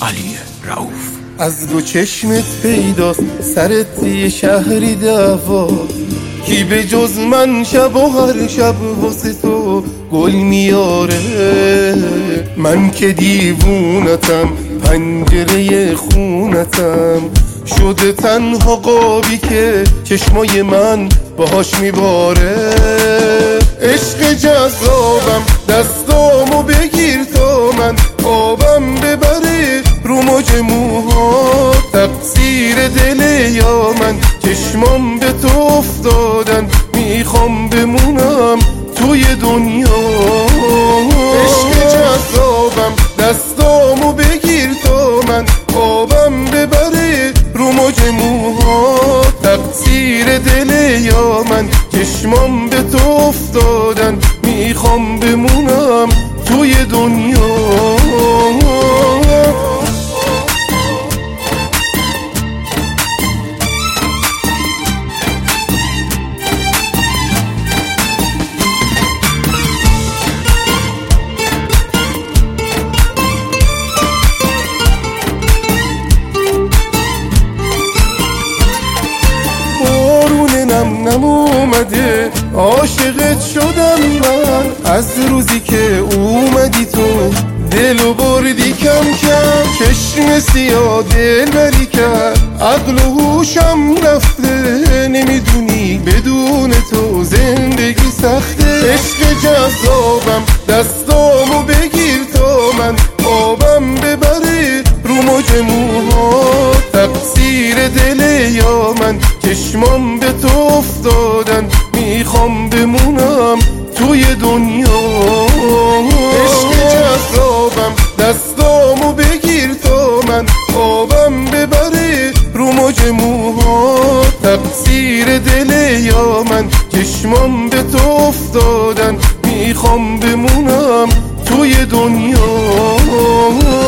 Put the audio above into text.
علی رؤوف. از دو چشمت پیداست سرت یه شهری دعوا، کی به جز من شب و هر شب واسه تو گل میاره. من که دیوونتم پنجره خونتم، شده تنها قابی که چشمای من باهاش میباره. عشق جذابم دستامو بگیر تا من آبم ببره رو موج موها. تقصیر دل یا من چشمام به تو افتادن، میخوام بمونم توی دنیا. عشق جذابم دستامو بگیر تا من آبم ببره رو موج موها. تقصیر دل یا من چشمام به تو افتادن، میخوام بمونم توی دنیا. نم اومده عاشقت شدم من، از روزی که اومدی تو دلو بردی کم کم. چشم سیاه دل بری کرد عقل و هوشم رفته، نمیدونی بدون تو زندگی سخته. عشق جذابم دستامو بگیر تا من آبم ببره رو موج موها. تقصیر دل یا من چشمام به تو افتادن، میخوام بمونم توی دنیا. عشق جذابم دستامو بگیر تا من آبم ببره رو موج موها. تقصیر دل یا من چشمام به تو افتادن، میخوام بمونم توی دنیا.